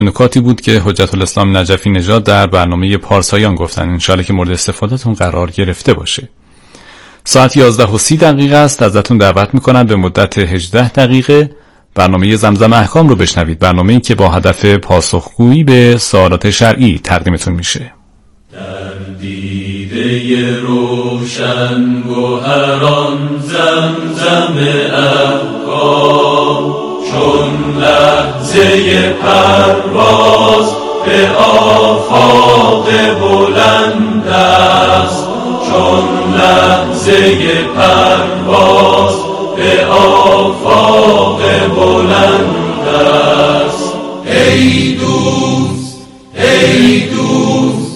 نکاتی بود که حجت الاسلام نجفی نژاد در برنامه پارسایان گفتن، انشالله که مورد استفادهتون قرار گرفته باشه. ساعت 11:30 است. ازتون دعوت میکنم به مدت 18 دقیقه برنامه زمزم احکام رو بشنوید، برنامه‌ای که با هدف پاسخگویی به سوالات شرعی تقدیمتون میشه. در دیده روشن گوهران زمزم احکام، چون لحظه پرواز به آفاق بلند است، چون لحظه پرواز به آفاق بلند است. ای دوست، ای دوست،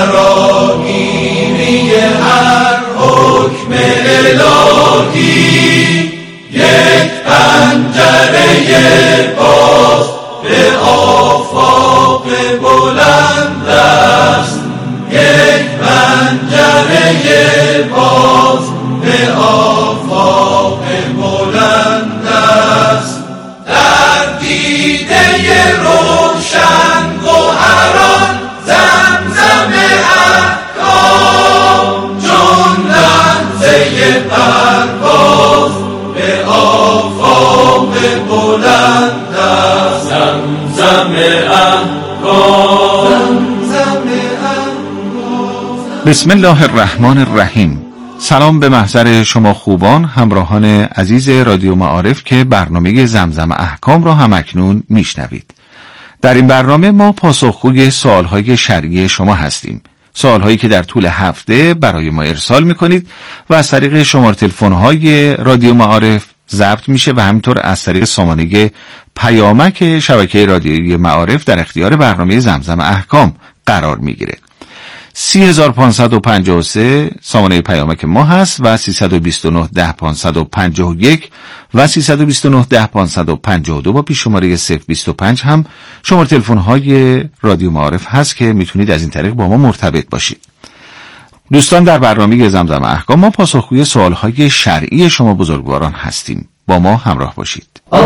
فراگیری هر حکم الهی، یک پنجره باز به آفاق بلند است، یک پنجره باز به آفاق بلند است. در دیده روشن گوهران زمزم احکام، چون لحظه پرواز به آفاق بلند است. زمزم احکام، زمزم احکام. بسم الله الرحمن الرحیم. سلام به محضر شما خوبان، همراهان عزیز رادیو معارف که برنامه زمزم احکام را همکنون میشنوید. در این برنامه ما پاسخگوی سوالهای شرعی شما هستیم، سوالهایی که در طول هفته برای ما ارسال میکنید و از طریق شماره تلفن‌های رادیو معارف ضبط میشه و همینطور از طریق سامانه پیامک شبکه رادیویی معارف در اختیار برنامه زمزم احکام قرار میگیره. 3553 سامانه پیامک ما هست و 329 10 551 و 329 10 552 با پیش شماره 025 هم شماره تلفن های رادیو معارف هست که میتونید از این طریق با ما مرتبط باشید. دوستان، در برنامه زمزم احکام ما پاسخگوی سوال های شرعی شما بزرگواران هستیم. با ما همراه باشید.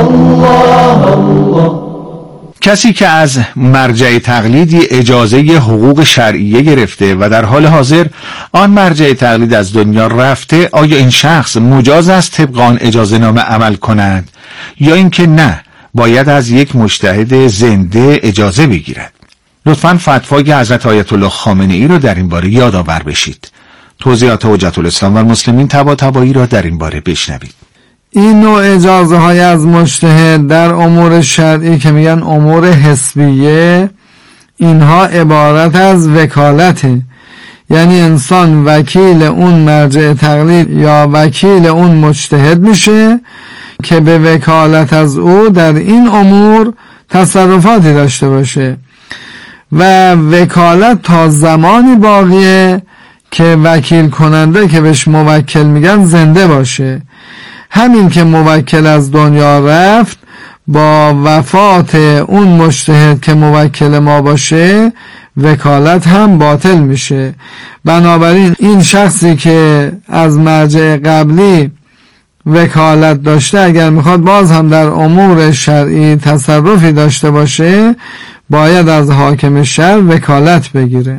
کسی که از مرجع تقلیدی اجازه حقوق شرعیه گرفته و در حال حاضر آن مرجع تقلید از دنیا رفته، آیا این شخص مجاز است طبق آن اجازه نامه عمل کند یا اینکه نه، باید از یک مجتهد زنده اجازه بگیرد؟ لطفاً فتوای حضرت آیت الله خامنه‌ای را در این باره یادآور بشید. توضیحات حجت الاسلام و المسلمین طباطبایی را در این باره بشنوید. این نوع اجازه های از مجتهد در امور شرعی که میگن امور حسبیه، اینها عبارت از وکالته، یعنی انسان وکیل اون مرجع تقلید یا وکیل اون مجتهد میشه که به وکالت از او در این امور تصرفاتی داشته باشه و وکالت تا زمانی باقیه که وکیل کننده که بهش موکل میگن زنده باشه. همین که موکل از دنیا رفت، با وفات اون مجتهد که موکل ما باشه وکالت هم باطل میشه. بنابراین این شخصی که از مرجع قبلی وکالت داشته اگر میخواد باز هم در امور شرعی تصرفی داشته باشه، باید از حاکم شرع وکالت بگیره.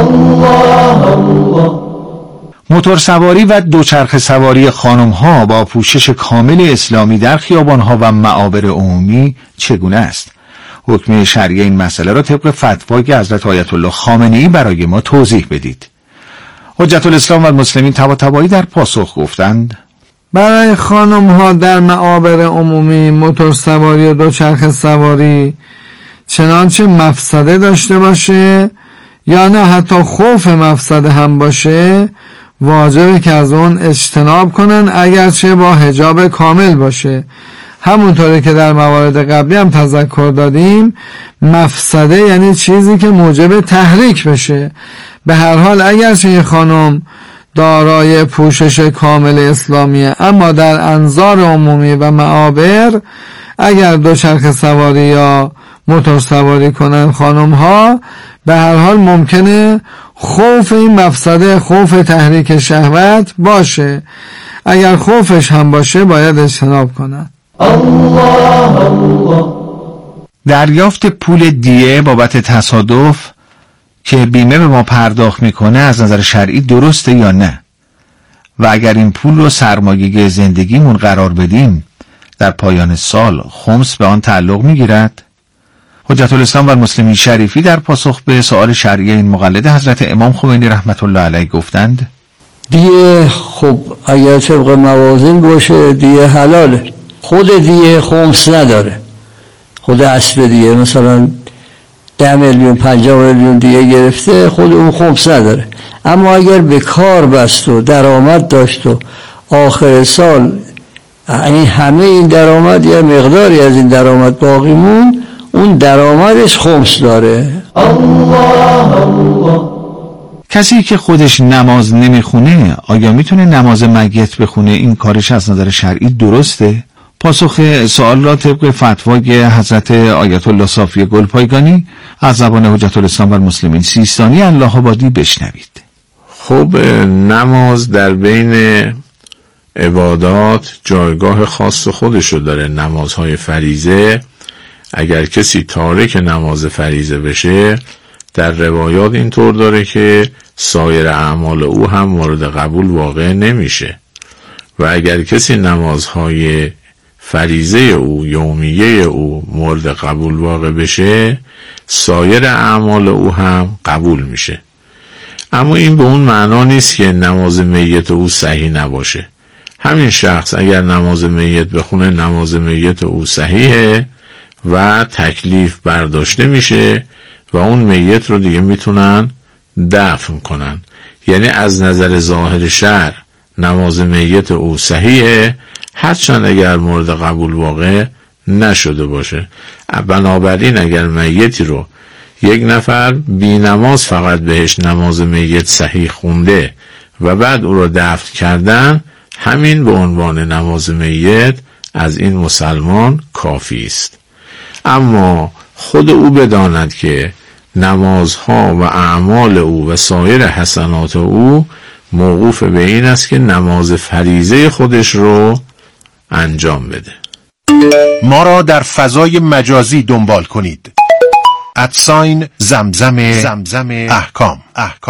موتور سواری و دوچرخه سواری خانم ها با پوشش کامل اسلامی در خیابان ها و معابر عمومی چگونه است؟ حکم شرعی این مسئله را طبق فتوای حضرت آیت الله خامنه‌ای برای ما توضیح بدید. حجت الاسلام و المسلمین طباطبایی در پاسخ گفتند: برای خانم ها در معابر عمومی موتور سواری و دوچرخه سواری چنانچه مفسده داشته باشه یا نه حتی خوف مفسده هم باشه، واجبه که از اون اجتناب کنن اگرچه با حجاب کامل باشه. همونطوری که در موارد قبلی هم تذکر دادیم، مفسده یعنی چیزی که موجب تحریک بشه. به هر حال اگرچه یه خانم دارای پوشش کامل اسلامیه، اما در انظار عمومی و معابر اگر دوچرخه سواری یا موتور سواری کنن خانم ها، به هر حال ممکنه خوف این مفسده، خوف تحریک شهوت باشه. اگر خوفش هم باشه باید اجتناب کنن. دریافت پول دیه بابت تصادف که بیمه به ما پرداخت میکنه از نظر شرعی درسته یا نه؟ و اگر این پول رو سرمایه زندگیمون قرار بدیم در پایان سال خمس به آن تعلق میگیرد؟ حجت الاسلام و المسلمین شریفی در پاسخ به سوال شرعی این مقلد حضرت امام خمینی رحمت الله علیه گفتند دیه خب اگر طبق موازین باشه دیه حلاله. خود دیه خمس نداره. خود اصل دیه مثلا 10 میلیون 50 میلیون دیه گرفته، خود اون خمس نداره. اما اگر به کار بست و درآمد داشت و آخر سال این همه این درآمد یا مقداری از این درآمد باقی مون، اون درآمدش خمس داره. الله الله. کسی که خودش نماز نمیخونه آیا میتونه نماز میت بخونه؟ این کارش از نظر شرعی درسته؟ پاسخ سوال را طبق فتوای حضرت آیت الله صافی گلپایگانی از زبان حجت الاسلام و المسلمین سیستانی الله آبادی بشنوید. خب نماز در بین عبادات جایگاه خاص خودشو داره. نمازهای فریضه اگر کسی تارک نماز فریضه بشه، در روایات اینطور داره که سایر اعمال او هم مورد قبول واقع نمیشه و اگر کسی نمازهای فریضه او یومیه او مورد قبول واقع بشه، سایر اعمال او هم قبول میشه. اما این به اون معنا نیست که نماز میت او صحیح نباشه. همین شخص اگر نماز میت بخونه، نماز میت او صحیحه و تکلیف برداشته میشه و اون میت رو دیگه میتونن دفن کنن. یعنی از نظر ظاهر شرع نماز میت او صحیحه، هرچند اگر مورد قبول واقع نشده باشه. بنابراین اگر میتی رو یک نفر بی نماز فقط بهش نماز میت صحیح خونده و بعد او رو دفن کردن، همین به عنوان نماز میت از این مسلمان کافی است. اما خود او بداند که نمازها و اعمال او و سایر حسنات او موقوف به این است که نماز فریضه خودش رو انجام بده. ما را در فضای مجازی دنبال کنید. @زمزم احکام.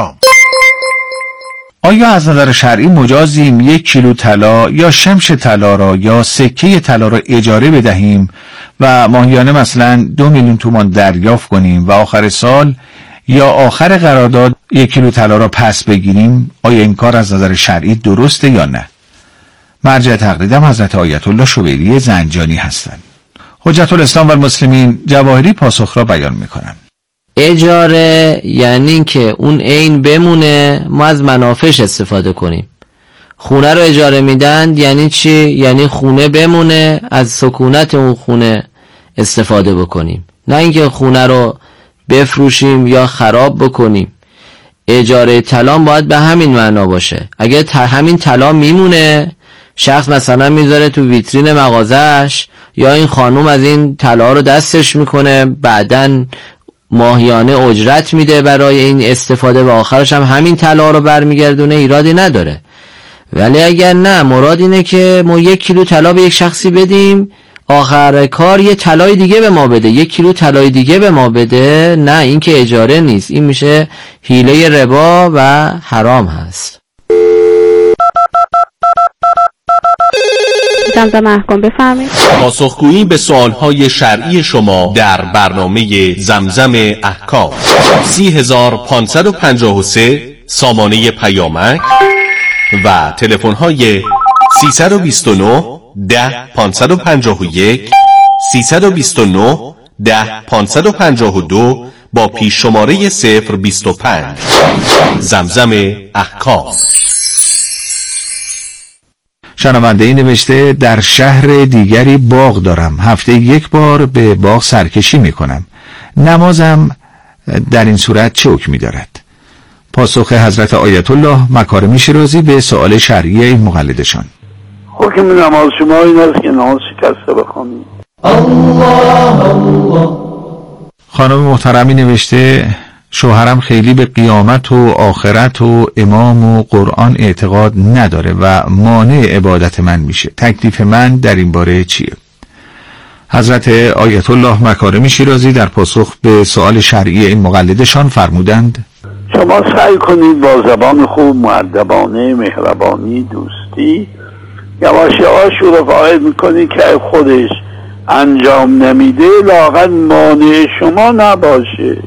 آیا از نظر شرعی مجازیم 1 کیلو طلا یا شمش طلا را یا سکه طلا را اجاره بدهیم و ماهیانه مثلا 2 میلیون تومان دریافت کنیم و آخر سال یا آخر قرارداد 1 کیلو طلا را پس بگیریم؟ آیا این کار از نظر شرعی درسته یا نه؟ مرجع تقلیدم حضرت آیت الله شویری زنجانی هستند. حجت الاسلام و المسلمین جواهری پاسخ را بیان میکنند. اجاره یعنی که اون عین بمونه، ما از منافعش استفاده کنیم. خونه رو اجاره میدن یعنی چی؟ یعنی خونه بمونه، از سکونت اون خونه استفاده بکنیم، نه اینکه خونه رو بفروشیم یا خراب بکنیم. اجاره طلا باید به همین معنا باشه. اگر همین طلا میمونه، شخص مثلا میذاره تو ویترین مغازش، یا این خانوم از این طلا رو دستش میکنه، بعدن ماهیانه اجرت میده برای این استفاده و آخرش هم همین طلا رو برمیگردونه، ایرادی نداره. ولی اگر نه، مراد اینه که ما 1 کیلو طلا به یک شخصی بدیم، آخر کار یه طلای دیگه به ما بده، 1 کیلو طلای دیگه به ما بده، نه، این که اجاره نیست، این میشه حیله ربا و حرام هست. زمزم احکام بفرمایید. پاسخگویی به سوالهای شرعی شما در برنامه زمزم احکام. 30553 سامانه پیامک و تلفن‌های 329 10 551 329 10 552 با پیش شماره 025. زمزم احکام. شنونده‌ای نوشته در شهر دیگری باغ دارم، هفته 1 بار به باغ سرکشی میکنم، نمازم در این صورت چه حکمی دارد؟ پاسخ حضرت آیت الله مکارمی شیرازی به سوال شرعی این مقلدشان. حکم نماز شما این است که نماز شکسته بخوانید. خانم محترمی نوشته شوهرم خیلی به قیامت و آخرت و امام و قرآن اعتقاد نداره و مانع عبادت من میشه، تکلیف من در این باره چیه؟ حضرت آیت الله مکارم شیرازی در پاسخ به سؤال شرعی این مقلدشان فرمودند: شما سعی کنید با زبان خوب، مؤدبانه، مهربانی، دوستی یواش یواش او رو فاعل میکنید که خودش انجام نمیده لااقل مانع شما نباشه.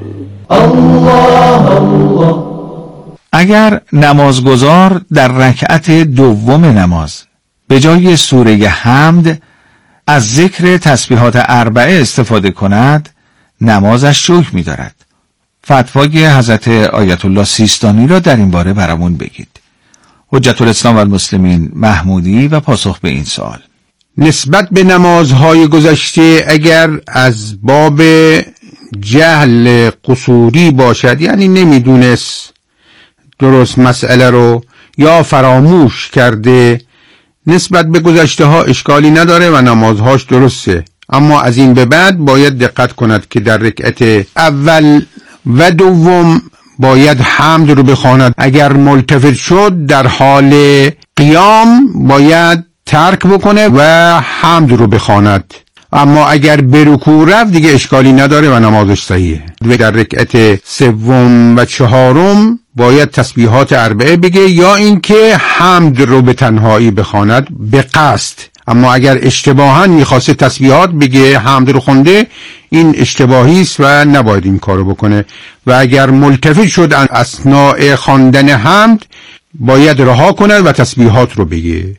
اگر نمازگزار در رکعت دوم نماز به جای سوره حمد از ذکر تسبیحات اربعه استفاده کند، نمازش شکر می‌دارد. فتوای حضرت آیت الله سیستانی را در این باره برامون بگید. حجت الاسلام و المسلمین محمودی و پاسخ به این سوال: نسبت به نمازهای گذشته اگر از باب جهل قصوری باشد، یعنی نمیدونست درست مسئله رو یا فراموش کرده، نسبت به گذشته ها اشکالی نداره و نمازهاش درسته، اما از این به بعد باید دقت کند که در رکعت اول و دوم باید حمد رو بخواند. اگر ملتفت شد در حال قیام باید ترک بکنه و حمد رو بخواند، اما اگر به رکوع رفت دیگه اشکالی نداره و نمازش صحیحه. و در رکعت سوم و چهارم باید تسبیحات اربعه بگه یا اینکه حمد رو به تنهایی بخواند به قصد. اما اگر اشتباهاً میخواسته تسبیحات بگه حمد رو خونده، این اشتباهی است و نباید این کارو بکنه. و اگر ملتفت شد اثناء خواندن حمد باید رها کند و تسبیحات رو بگه.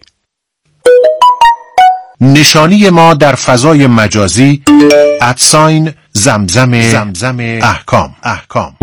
نشانی ما در فضای مجازی @زمزم احکام.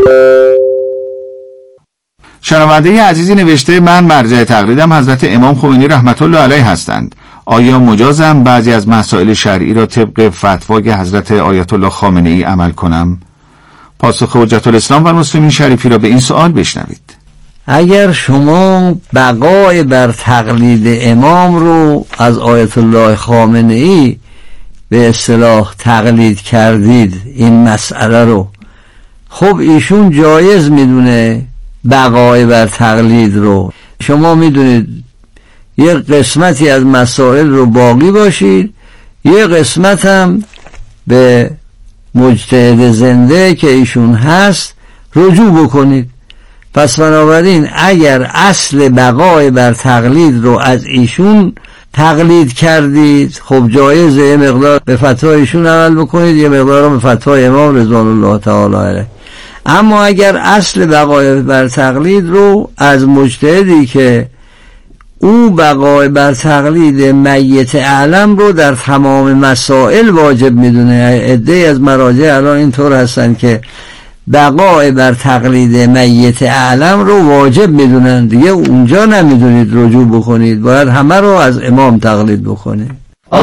شنونده عزیزی نوشته: من مرجع تقلیدم حضرت امام خمینی رحمت الله علیه هستند. آیا مجازم بعضی از مسائل شرعی را طبق فتوای حضرت آیت الله خامنه ای عمل کنم؟ پاسخ حجت الاسلام و المسلمین شریفی را به این سوال بشنوید. اگر شما بقای بر تقلید امام رو از آیت الله خامنه ای به اصطلاح تقلید کردید، این مسئله رو، خب ایشون جایز میدونه بقای بر تقلید رو. شما میدونید یه قسمتی از مسائل رو باقی باشید، یه قسمت هم به مجتهد زنده که ایشون هست رجوع بکنید. پس بنابراین اگر اصل بقای بر تقلید رو از ایشون تقلید کردید، خب جایزه یه مقدار به فتوای ایشون عمل بکنید، یه مقدار به فتوای امام رضوان الله تعالی علیه. اما اگر اصل بقای بر تقلید رو از مجتهدی که او بقای بر تقلید میت اعلم رو در تمام مسائل واجب میدونه، عده‌ای از مراجع الان اینطور هستن که بقای بر تقلید میت اعلم رو واجب میدونن، دیگه اونجا نمیدونید رجوع بکنید، باید همه رو از امام تقلید بکنید.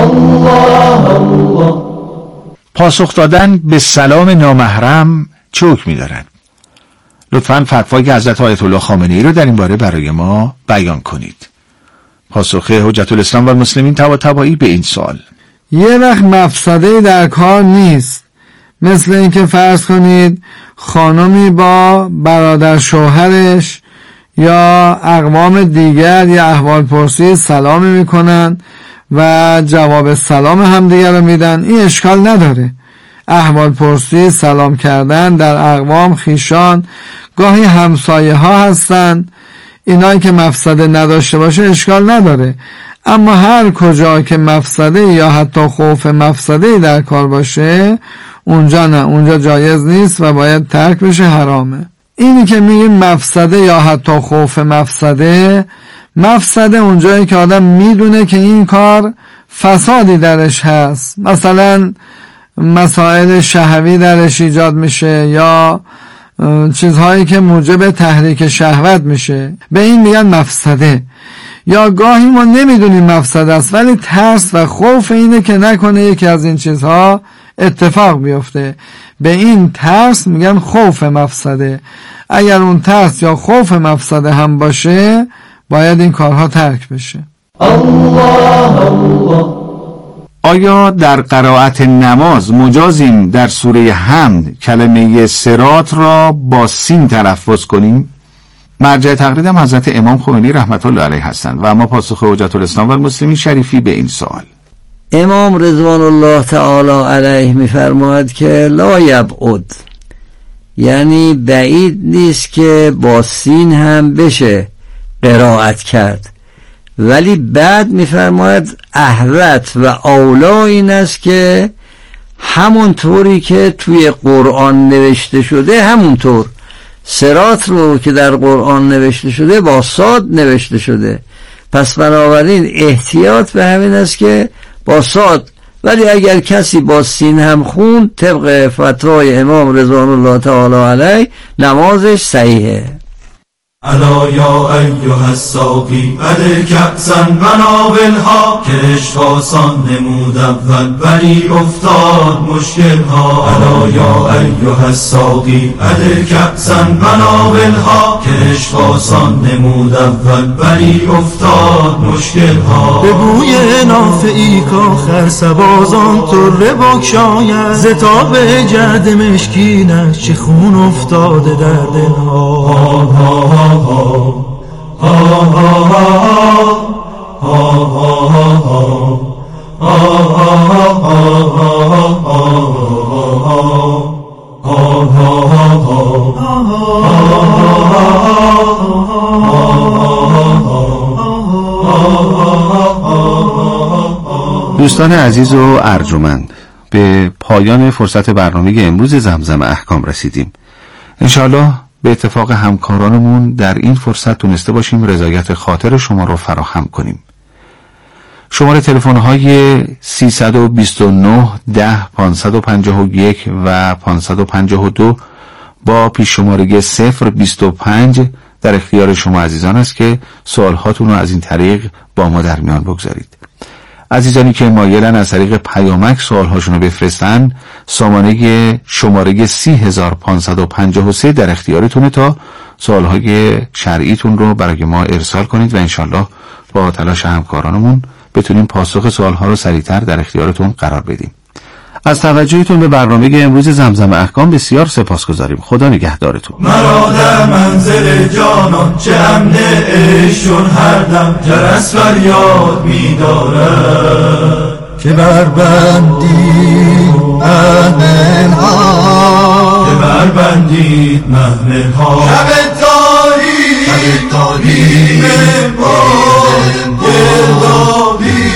پاسخ دادن به سلام نامحرم چه حکمی دارد؟ لطفاً فتوای حضرت آیت الله خامنه ای رو در این باره برای ما بیان کنید. پاسخ حجت الاسلام و المسلمین طباطبایی به این سوال: یه وقت مفسده‌ای در کار نیست، مثل اینکه فرض کنید خانمی با برادر شوهرش یا اقوام دیگر یا احوال پرسی سلامی میکنن و جواب سلام هم دیگر رو میدن، این اشکال نداره. احوال پرسی سلام کردن در اقوام خیشان گاهی همسایه ها هستن، اینایی که مفسده نداشته باشه اشکال نداره. اما هر کجا که مفسده یا حتی خوف مفسده در کار باشه اونجا نه، اونجا جایز نیست و باید ترک بشه، حرامه. اینی که میگیم مفسده یا حتی خوف مفسده، مفسده اونجایی که آدم میدونه که این کار فسادی درش هست، مثلا مسائل شهوی درش ایجاد میشه یا چیزهایی که موجب تحریک شهوت میشه، به این میگن مفسده. یا گاهی ما نمیدونیم مفسده است ولی ترس و خوف اینه که نکنه یکی از این چیزها اتفاق بیفته، به این ترس میگن خوف مفسده. اگر اون ترس یا خوف مفسده هم باشه باید این کارها ترک بشه. آیا در قرائت نماز مجازیم در سوره حمد کلمه صراط را با سین تلفظ کنیم؟ مرجع تقلیدم حضرت امام خمینی رحمت الله علیه هستند و اما پاسخ حجت الاسلام و المسلمین شریفی به این سوال: امام رضوان الله تعالی علیه میفرماید که لا یبعد، یعنی بعید نیست که با سین هم بشه قرائت کرد، ولی بعد میفرماید احوط و اولا این است که همون طوری که توی قرآن نوشته شده همونطور، صراط رو که در قرآن نوشته شده با صاد نوشته شده، پس بنابراین احتیاط به همین است که با صاد، ولی اگر کسی با سین هم خون طبق فتوای امام رضوان الله تعالی علیه نمازش صحیحه. الا یا ایها الساقی بده کأسا و ناولها، که عشق آسان نمود اول ولی افتاد مشکل ها. الا یا ایها الساقی بده کأسا و ناولها، که عشق آسان نمود اول ولی افتاد مشکل ها. به بوی نافعی کاخر سبازان طره بگشاید، ز تاب جعد مشکینش چه خون افتاده در دلها. دوستان عزیز و ارجمند، به پایان فرصت برنامه امروز زمزم احکام رسیدیم. انشاءالله به اتفاق همکارانمون در این فرصت تونسته باشیم رضایت خاطر شما رو فراهم کنیم. شماره تلفن‌های 329 10 551 و 552 با پیش شماره 025 در اختیار شما عزیزان است که سوالهاتون رو از این طریق با ما در میان بگذارید. عزیزانی که مایلن از طریق پیامک سوالهاشون رو بفرستن، شماره 30553 در اختیارتونه تا سوالهای شرعیتون رو برای ما ارسال کنید و انشالله با تلاش همکارانمون بتونیم پاسخ سوالها رو سریعتر در اختیارتون قرار بدیم. از توجهتون به برنامه امروز زمزم احکام بسیار سپاسگزاریم. خدا نگهدارتون. مرا در منزل جانان چه امن عشقشون هر دم جرس فریاد می‌دارد، که بربندید محمل‌ها، که بربندید محمل‌ها. شب تاریک گردابی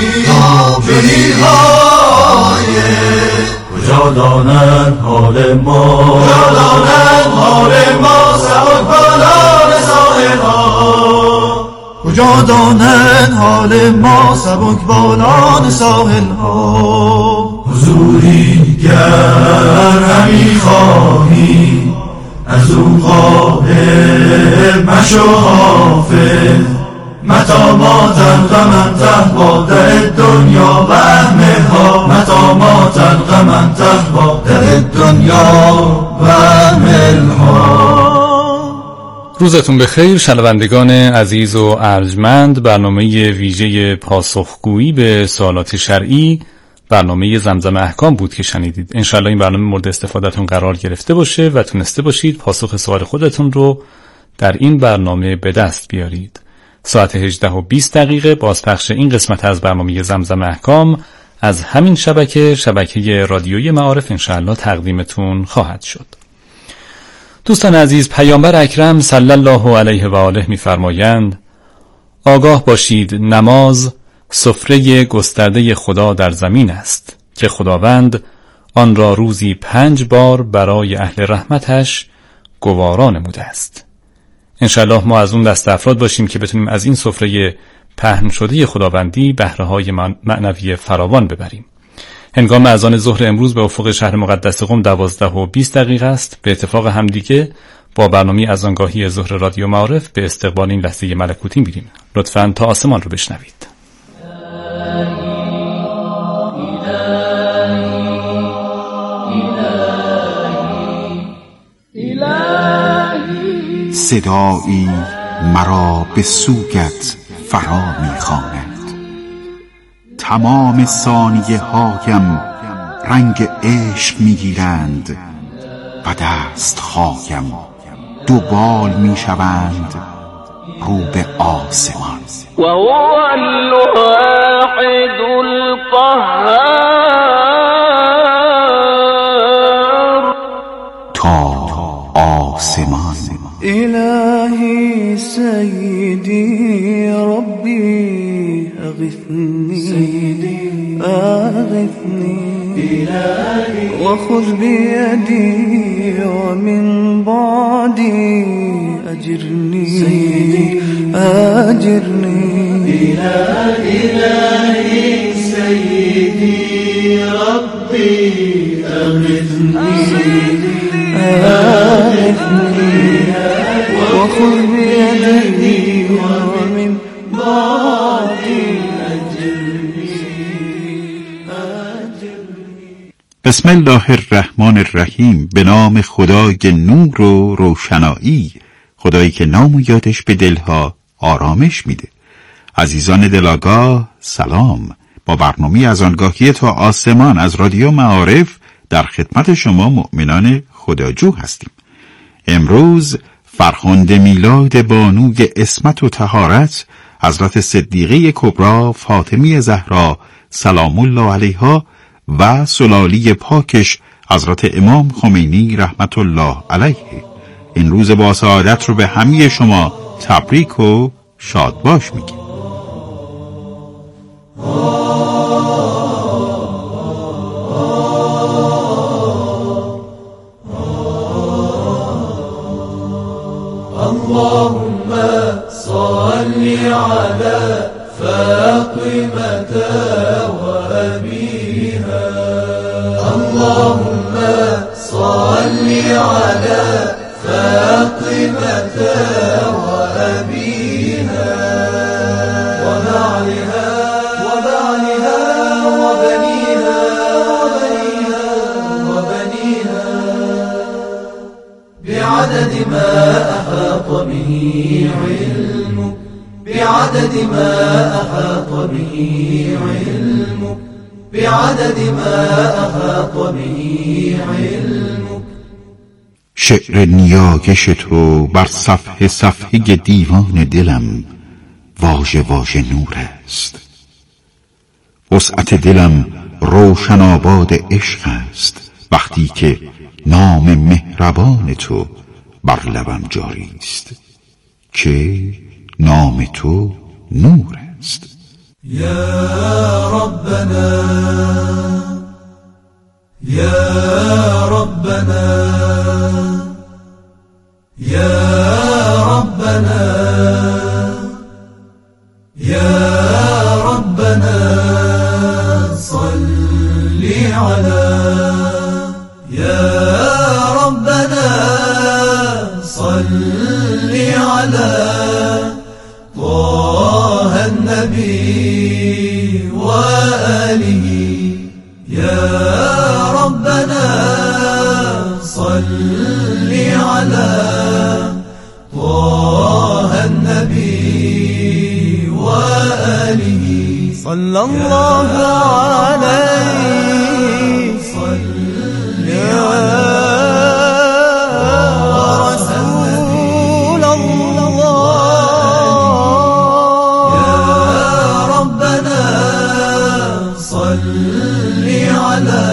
جنیهای کجا دانند حال ما، کجا دانند حال ما، سبک بالان ساحل‌ها، کجا دانند حال ما، سبک بالان ساحل‌ها. حضوری گر همی خواهی از او قابل مشو حافظ، متا ما تلقى من تهوى در دنیا وهمها، متا ما تلقى من تهوى در دنیا وهمها. روزتون بخیر شنوندگان عزیز و ارجمند. برنامه ویژه پاسخگویی به سوالات شرعی، برنامه زمزم احکام بود که شنیدید. انشالله این برنامه مورد استفادهتون قرار گرفته باشه و تونسته باشید پاسخ سوال خودتون رو در این برنامه به دست بیارید. ساعت 18:20 بازپخش این قسمت از برنامه زمزم احکام از همین شبکه رادیویی معارف انشالله تقدیمتون خواهد شد. دوستان عزیز، پیامبر اکرم صلی الله علیه و آله می‌فرمایند: آگاه باشید نماز سفره گسترده خدا در زمین است که خداوند آن را روزی 5 بار برای اهل رحمتش گوارا نموده است. انشالله ما از اون دست افراد باشیم که بتونیم از این سفره پهن شده خداوندی بهره‌های معنوی فراوان ببریم. هنگام اذان ظهر امروز به افق شهر مقدس قم 12:20 است. به اتفاق همدیگه با برنامه اذانگاهی ظهر رادیو معارف به استقبال این لحظه ملکوتی میریم. لطفاً تا آسمان رو بشنوید. صدایی مرا به سوگت فرا می‌خواند، تمام ثانیه هایم رنگ عشق می‌گیرند و دست‌هایم دوبال می‌شوند رو به آسمان. وهو الواحد القهار تا آسمان. إلهي سيدي ربي أغثني وخذ بيدي ومن بعدي أجرني إلهي سيدي ربي أغثني وخذ بيدي ومن بعدي بسم الله الرحمن الرحیم. به نام خدای نور و روشنایی، خدایی که نام و یادش به دلها آرامش میده. عزیزان دلاگاه سلام. با برنامه از آنگاهی تا آسمان از رادیو معارف در خدمت شما مؤمنان خداجو هستیم. امروز فرخنده میلاد بانوی عصمت و طهارت حضرت صدیقه کبری فاطمی زهرا سلام الله علیها و سلالی پاکش حضرت امام خمینی رحمت الله علیه. این روز با سعادت رو به همه شما تبریک و شادباش میگیم. اللهم صل على فاطمة وأبيها اللهم صل على فاطمة وأبيها وبعلها وبنيها بعدد ما أحاط به علمك بعدد ما أحاط به علمك بعدد ما أحاط به علمك. شعر نیایش تو بر صفحه صفحه دیوان دلم واژه واژه نور است. وسعت دلم روشن آباد عشق است وقتی که نام مهربان تو بر لبم جاری است، که نام تو نور است. یا ربنا یا ربنا یا ربنا یا ربنا صل على يا ربنا صل على طه النبي وآله يا ربنا صل على طه النبي وآله صلى الله عليه صل يا رسول الله يا ربنا صل على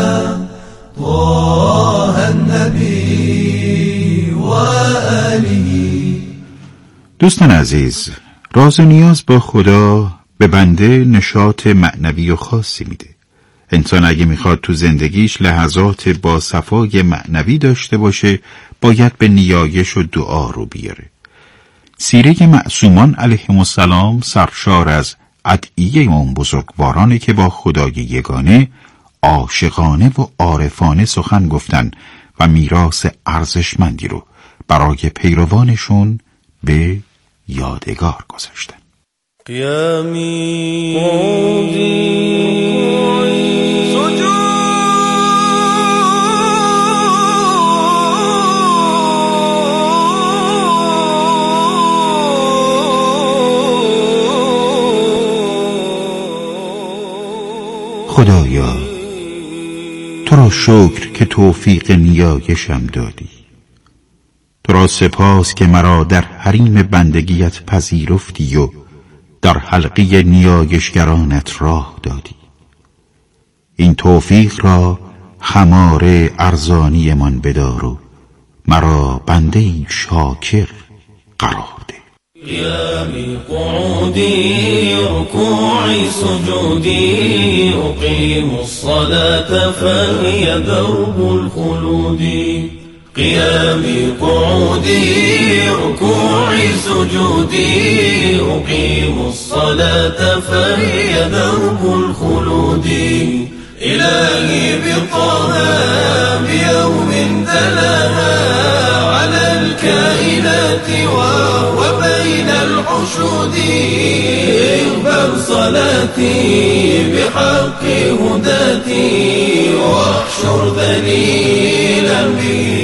طه النبي وآله. دوستان عزیز، راز و نیاز با خدا به بنده نشاط معنوی و خاصی میده. انسان اگه میخواد تو زندگیش لحظات با صفای معنوی داشته باشه باید به نیایش و دعا رو بیاره. سیره معصومان علیهم السلام سرشار از ادعیه اون بزرگوارانه که با خدای یگانه عاشقانه و عارفانه سخن گفتن و میراث ارزشمندی رو برای پیروانشون به یادگار گذاشتن. قیامی سجود خدایا تو را شکر که توفیق نیایشم دادی، تو را سپاس که مرا در حریم بندگیت پذیرفتی و در حلقه نیایشگرانت راه دادی. این توفیق را خمار ارزانی من بدار و مرا بنده شاکر قرار ده. قیامی قعودی رکوعی سجودی اقیم الصلاة فهی درب الخلود. قیامی قعودی رکوعی سجودی اقیم الصلاة فهی درب الخلود. إلهي بطه بيوم تلاها على الكائنات وهو بين الحشود. اقبل صلاتي بحق هداتي واحشر ذليلا بي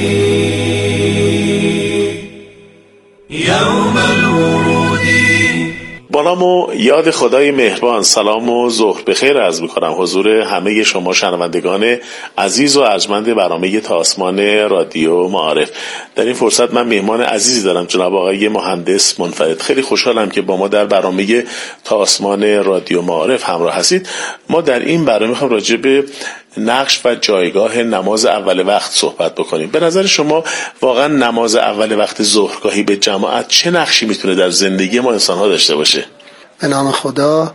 يوم الورود. با نام و یاد خدای مهربان سلام و ظهر بخیر عرض می‌کنم حضور همه شما شنوندگان عزیز و ارجمند برنامه تا آسمان رادیو معارف. در این فرصت من مهمان عزیزی دارم، جناب آقای مهندس منفرد. خیلی خوشحالم که با ما در برنامه تا آسمان رادیو معارف همراه هستید. ما در این برنامه می‌خوایم راجع به نقش و جایگاه نماز اول وقت صحبت بکنیم. به نظر شما واقعا نماز اول وقت ظهرگاهی به جماعت چه نقشی میتونه در زندگی ما انسان‌ها داشته باشه؟ به نام خدا.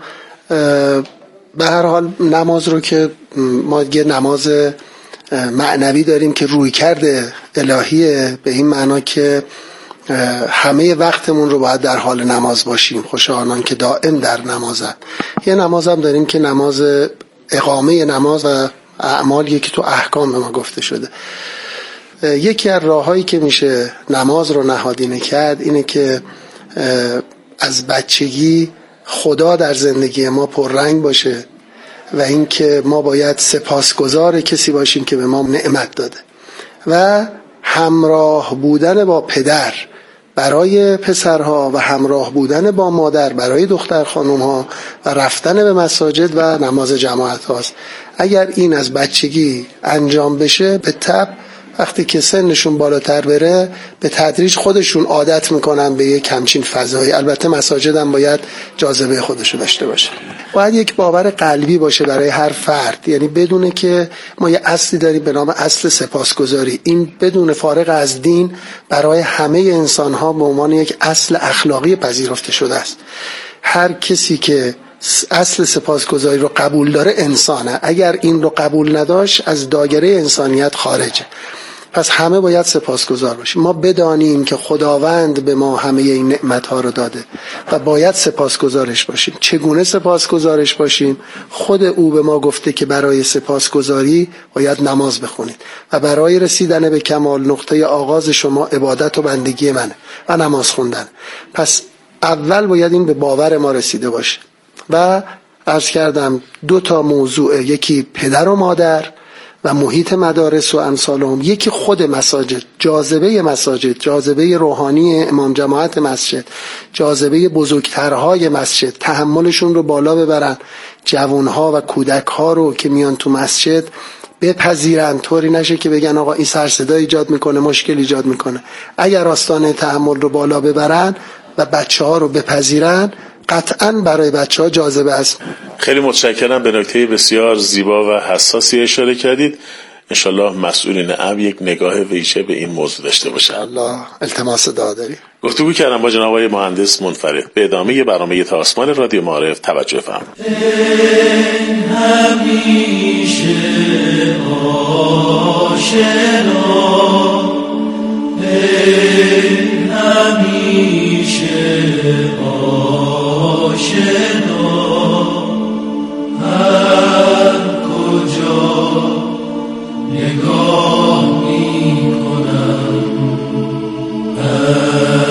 به هر حال نماز رو که ما یه نماز معنوی داریم که رویکرد الهیه، به این معنا که همه وقتمون رو باید در حال نماز باشیم. خوشا آنان که دائم در نمازن. یه نماز هم داریم که نماز اقامه نماز و اعمالیه که تو احکام به ما گفته شده. یکی از راههایی که میشه نماز رو نهادینه کرد اینه که از بچگی خدا در زندگی ما پررنگ باشه و اینکه ما باید سپاسگزار کسی باشیم که به ما نعمت داده و همراه بودن با پدر برای پسرها و همراه بودن با مادر برای دختر خانومها و رفتن به مساجد و نماز جماعت هاست. اگر این از بچگی انجام بشه، به تبع وقتی که سنشون بالاتر بره به تدریج خودشون عادت میکنن به یک همچین فضایی. البته مساجد هم باید جاذبه خودشو داشته باشه. باید یک باور قلبی باشه برای هر فرد، یعنی بدونه که ما یه اصلی داریم به نام اصل سپاسگزاری. این بدون فارغ از دین برای همه انسان‌ها به عنوان یک اصل اخلاقی پذیرفته شده است. هر کسی که اصل سپاسگزاری رو قبول داره انسانه. اگر این رو قبول نداشت از دایره انسانیت خارجه. پس همه باید سپاسگزار باشیم. ما بدانیم که خداوند به ما همه این نعمت‌ها رو داده و باید سپاسگزارش باشیم. چگونه سپاسگزارش باشیم؟ خود او به ما گفته که برای سپاسگزاری باید نماز بخونید و برای رسیدن به کمال نقطه آغاز شما عبادت و بندگی منه و نماز خوندن. پس اول باید این به باور ما رسیده باشه. و عرض کردم 2 موضوع، یکی پدر و مادر و محیط مدارس و امثالهم، یکی خود مساجد، جاذبه مساجد، جاذبه روحانی امام جماعت مسجد، جاذبه بزرگترهای مسجد، تحملشون رو بالا ببرن، جوانها و کودکها رو که میان تو مسجد بپذیرن، طوری نشه که بگن آقا این سر صدا ایجاد میکنه، مشکل ایجاد میکنه. اگر آستانه تحمل رو بالا ببرن و بچه‌ها رو بپذیرن، قطعاً برای بچه‌ها جاذبه است. خیلی متشکرم، به نکته بسیار زیبا و حساسی اشاره کردید. انشالله مسئولین امر یک نگاه ویژه به این موضوع داشته باشند. الله التماس دعا داریم. گفتگو کردم با جناب آقای مهندس منفرد. به ادامه برنامه تا آسمان رادیو معارف توجه فرمایید. همیشه آشنا، همیشه آشنا، هر کجا نگاه می کنم